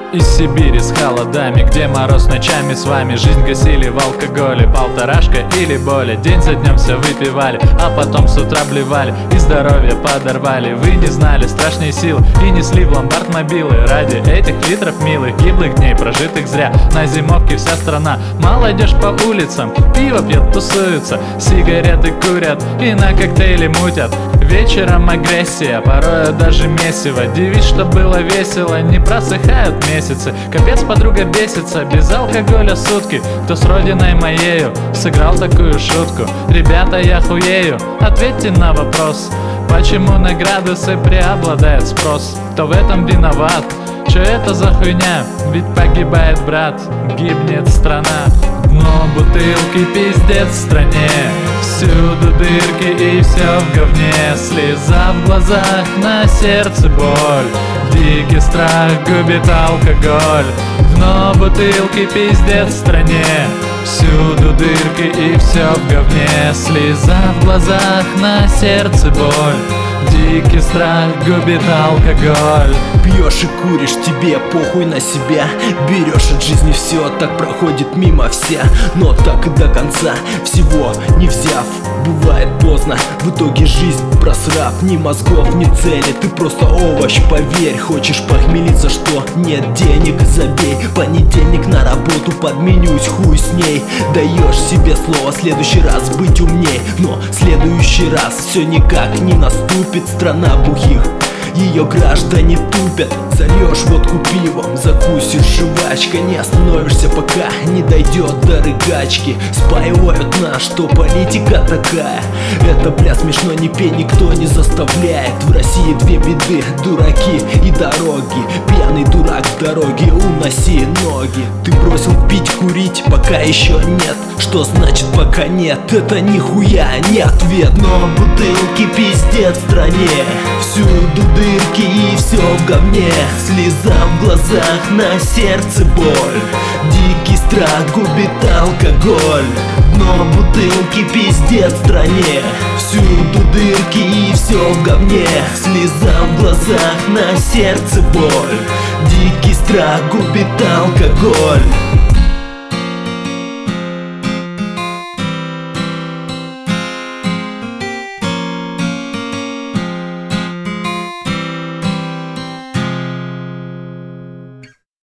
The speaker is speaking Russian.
Из Сибири с холодами, где мороз ночами с вами жизнь гасили в алкоголе. Полторашка или более, день за днем все выпивали, а потом с утра блевали и здоровье подорвали. Вы не знали страшные силы и несли в ломбард мобилы ради этих литров милых, гиблых дней, прожитых зря. На зимовке вся страна, молодежь по улицам пиво пьет, тусуются, сигареты курят и на коктейли мутят. Вечером агрессия, порою даже месиво. Девиз, что было весело, не просыхают месяцы. Капец, подруга бесится, без алкоголя сутки. Кто с родиной моею сыграл такую шутку? Ребята, я хуею, ответьте на вопрос, почему на градусы преобладает спрос? Кто в этом виноват? Чё это за хуйня? Ведь погибает брат, гибнет страна. Дно бутылки, пиздец в стране, всюду дырки и все в говне. Слеза в глазах, на сердце боль, дикий страх губит алкоголь. Дно бутылки, пиздец в стране, всюду дырки и все в говне. Слеза в глазах, на сердце боль, дикий страх губит алкоголь. Пьешь и куришь, тебе похуй на себя. Берешь от жизни все, так проходит мимо вся. Но так и до конца, всего не взяв, бывает поздно. В итоге жизнь просрав, ни мозгов, ни цели. Ты просто овощ, поверь. Хочешь похмелиться, что нет денег, забей. Понедельник на работу, подменюсь, хуй с ней. Даешь себе слово, следующий раз быть умней. Но следующий раз все никак не наступит. Страна бухих, ее граждане тупят. Зальешь водку пивом, закусишь жвачкой. Не остановишься, пока не дойдет до рыгачки. Спаивают нас, что политика такая. Это, бля, смешно, не пей, никто не заставляет. В России две беды, дураки и дороги. Пьяный дурак в дороге, уноси ноги. Ты бросил пить, курить, пока еще нет. Что значит пока нет? Это нихуя не ответ. Но бутылки пиздец в стране, всюду дырки и все в говне. Слеза в глазах, на сердце боль, дикий страх губит алкоголь. Дно бутылки пиздец в стране, всюду дырки и все в говне. Слеза в глазах, на сердце боль, дикий страх губит алкоголь.